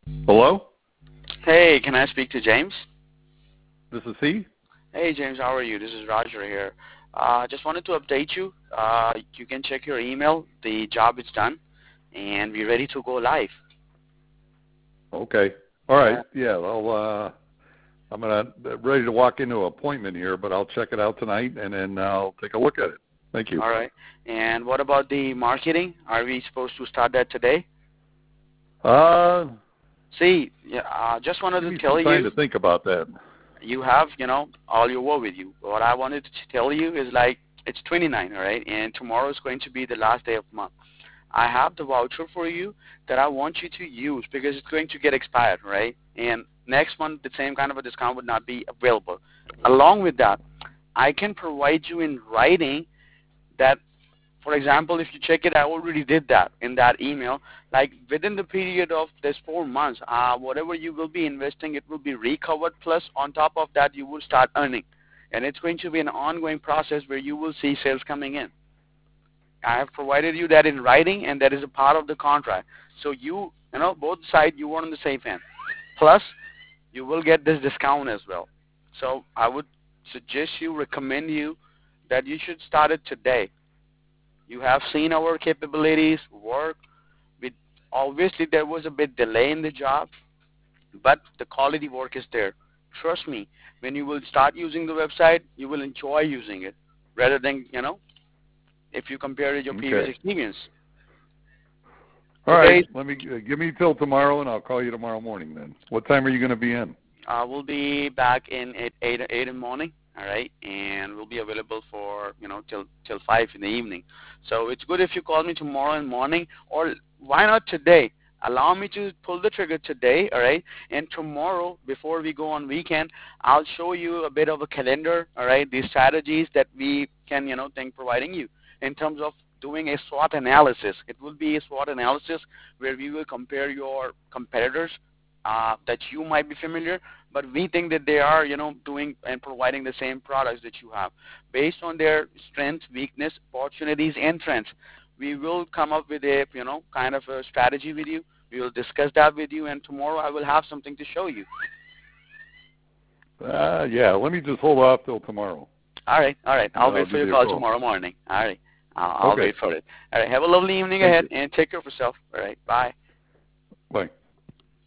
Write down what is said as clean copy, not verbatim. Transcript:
Hello? Hey, can I speak to James? This is he? Hey, James, how are you? This is Roger here. Just wanted to update you. You can check your email. The job is done, and we're ready to go live. Okay. All right. Yeah, well, I'm ready to walk into an appointment here, but I'll check it out tonight, and then I'll take a look at it. Thank you. All right. And what about the marketing? Are we supposed to start that today? See, just wanted give to me tell some time you, to think about that. you have, all your work with you. What I wanted to tell you is like, it's 29, all right? And tomorrow is going to be the last day of the month. I have the voucher for you that I want you to use because it's going to get expired, right? And next month, the same kind of a discount would not be available. Along with that, I can provide you in writing that, for example, if you check it, I already did that in that email. Like within the period of this 4 months, whatever you will be investing, it will be recovered. Plus, on top of that, you will start earning, and it's going to be an ongoing process where you will see sales coming in. I have provided you that in writing, and that is a part of the contract. So both sides, you are on the safe end. Plus, you will get this discount as well. So I would recommend you that you should start it today. You have seen our capabilities work. Obviously, there was a bit delay in the job, but the quality work is there. Trust me, when you will start using the website, you will enjoy using it rather than, if you compare it to your previous Okay. experience. All right. Let me give me till tomorrow, and I'll call you tomorrow morning then. What time are you going to be in? We'll be back in at 8 in the morning, all right? And we'll be available for, till 5 in the evening. So it's good if you call me tomorrow in the morning, or why not today? Allow me to pull the trigger today, all right? And tomorrow, before we go on weekend, I'll show you a bit of a calendar, all right? The strategies that we can, think providing you in terms of doing a SWOT analysis. It will be a SWOT analysis where we will compare your competitors that you might be familiar, but we think that they are, doing and providing the same products that you have. Based on their strengths, weakness, opportunities, and trends, we will come up with a, kind of a strategy with you. We will discuss that with you, and tomorrow I will have something to show you. Yeah, let me just hold off till tomorrow. All right. I'll wait for your call tomorrow morning. All right. I'll wait for it. All right. Have a lovely evening ahead, and take care of yourself. All right. Bye. Bye.